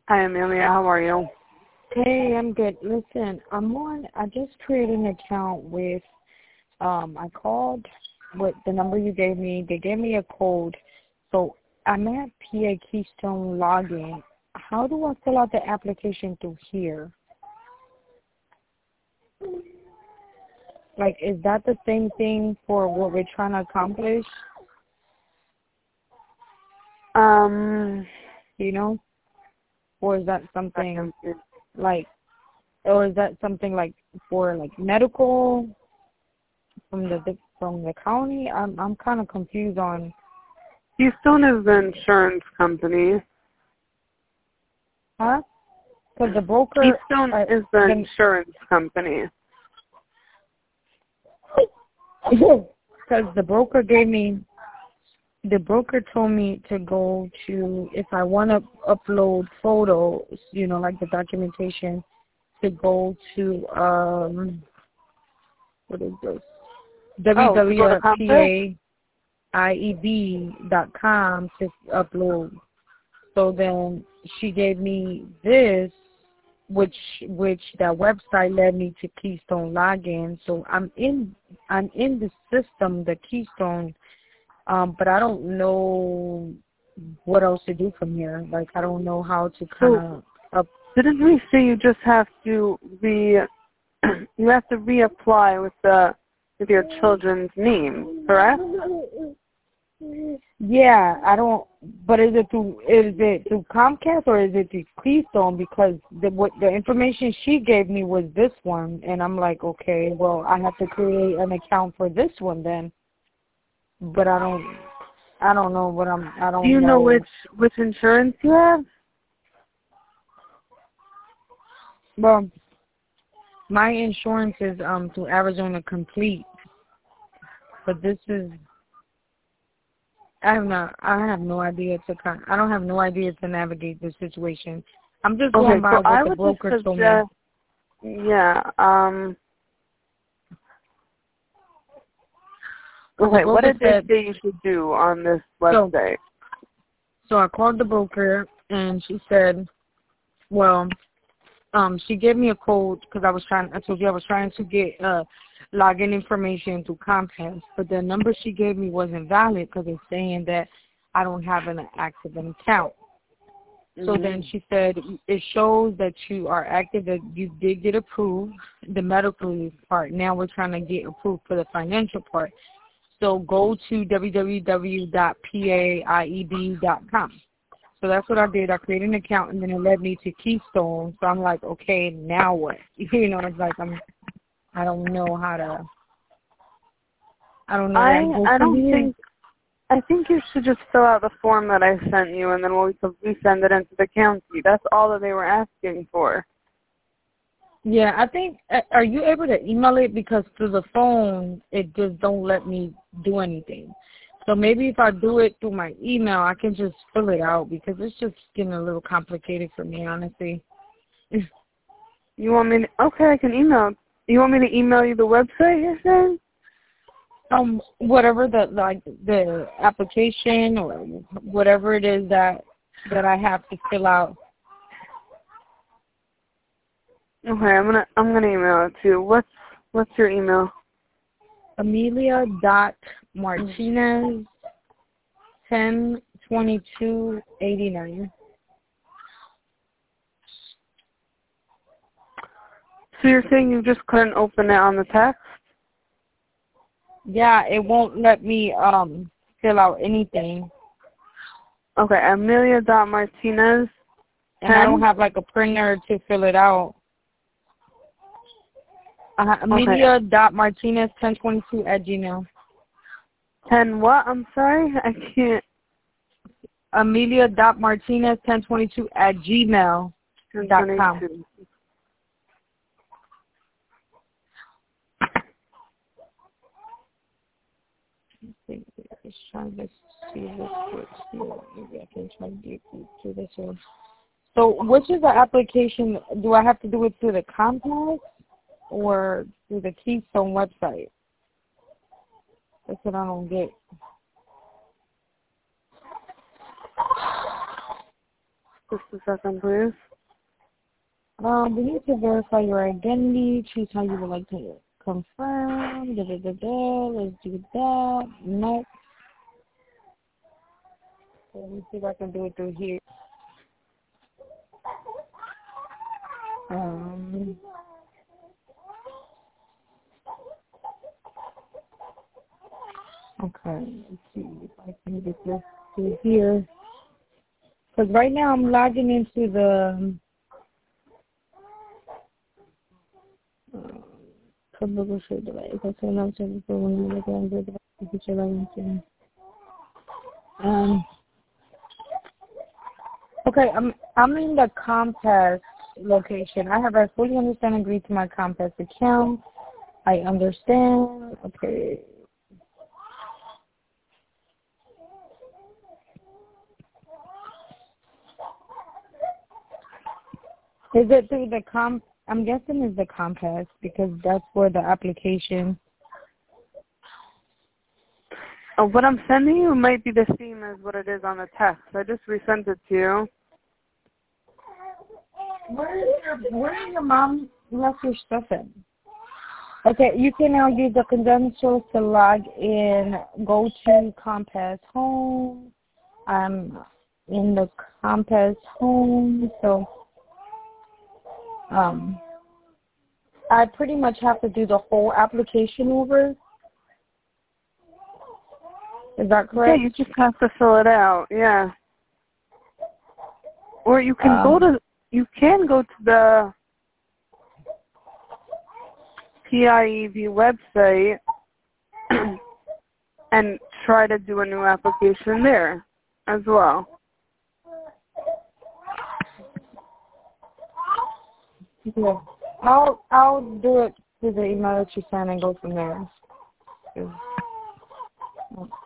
Hi, Amelia. How are you? Hey, I'm good. Listen, I just created an account with, I called with the number you gave me. They gave me a code. So I'm at PA Keystone login. How do I fill out the application through here? Like, is that the same thing for what we're trying to accomplish? You know? Or is that something like, or is that something like for like medical from the county? I'm kind of confused on. Keystone is the insurance company. Huh? Because the broker. Keystone is the insurance company. Because the broker told me to go to, if I want to upload photos, you know, like the documentation, to go to, what is this? www.paieb.com to upload. So then she gave me this, which that website led me to Keystone login. So I'm in the system, the Keystone. But I don't know what else to do from here. Like, I don't know how to kind of Didn't we say you just have to reapply with your children's name, correct? Yeah, I don't. But is it through Comcast or is it through Keystone? Because the information she gave me was this one, and I'm like, okay, well, I have to create an account for this one then. But I don't know what I don't know. Do you know which insurance you have? Well, my insurance is through Arizona Complete. But this is, I have no idea I don't have no idea to navigate this situation. I'm just going by what the broker told me. Yeah. Okay, what did they say you should do on this website? So I called the broker, and she said, well, she gave me a code because I told you I was trying to get login information through Comcast, but the number she gave me wasn't valid because it's saying that I don't have an active account. So then she said, it shows that you are active, that you did get approved, the medical part. Now we're trying to get approved for the financial part. So go to www.paieb.com. So that's what I did. I created an account, and then it led me to Keystone. So I'm like, okay, now what? You know, it's like I don't know how to. I don't know. I think you should just fill out the form that I sent you, and then we send it into the county. That's all that they were asking for. Yeah, I think, are you able to email it? Because through the phone, it just don't let me do anything. So maybe if I do it through my email, I can just fill it out because it's just getting a little complicated for me, honestly. You want me to, okay, I can email. You want me to email you the website you're saying? Whatever the application or whatever it is that I have to fill out. Okay, I'm gonna email it to you. What's your email? Amelia.Martinez102289. So you're saying you just couldn't open it on the text? Yeah, it won't let me fill out anything. Okay, Amelia.Martinez. And I don't have like a printer to fill it out. Amelia.Martinez1022@gmail. 10 what? I'm sorry, I can't. Amelia.Martinez1022@gmail.com. Let's try to see this works here. Maybe I can try to get through this one. So which is the application? Do I have to do it through the Comcast or through the Keystone website? That's what I don't get. Just a second, please. We need to verify your identity. Choose how you would like to confirm. Let's do that. Next. Let me see if I can do it through here. Okay, let's see if I can get this through here. Because right now I'm logging into the publisher device. That's what I'm saying for when you look at the device. Okay, I'm in the Compass location. I have a fully understand and agree to my Compass account. I understand. Okay. Is it through the I'm guessing it's the Compass because that's where the application. What I'm sending you might be the same as what it is on the text. I just resent it to you. Where is your mom left your stuff in? Okay, you can now use the credentials to log in. Go to Compass Home. I'm in the Compass Home, so I pretty much have to do the whole application over. Is that correct? Yeah, you just have to fill it out. Yeah. Or you can go to the PIEV website and try to do a new application there as well. Yeah. I'll do it through the email that you sent and go from there.